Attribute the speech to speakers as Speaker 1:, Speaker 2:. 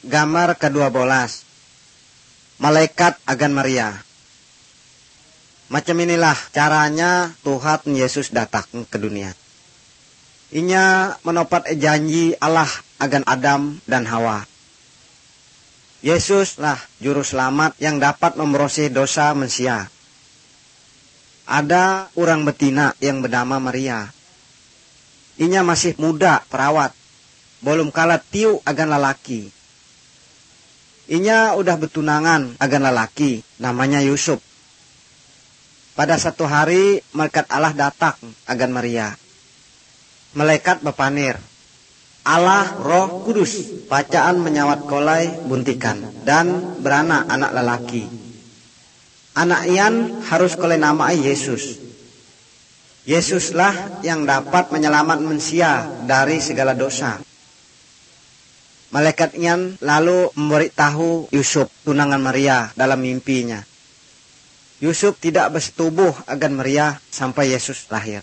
Speaker 1: Gambar ke-12. Malaikat agan Maria. Macam inilah caranya Tuhan Yesus datang ke dunia. Inya menopat janji Allah agan Adam dan Hawa. Yesus lah juru selamat yang dapat membersih dosa manusia. Ada orang betina yang bernama Maria. Inya masih muda, perawat. Belum kalah tiu agan lalaki. Inya udah bertunangan agan lalaki, namanya Yusuf. Pada satu hari, malaikat Allah datang agan Maria. Malaikat bepanir, Allah Roh Kudus, bacaan menyawat kolai buntikan, dan beranak anak lelaki. Anak ian harus kolai namai Yesus. Yesuslah yang dapat menyelamat manusia dari segala dosa. Malaikat ian lalu memberitahu Yusuf tunangan Maria dalam mimpinya. Yusuf tidak bersetubuh agan Maria sampai Yesus lahir.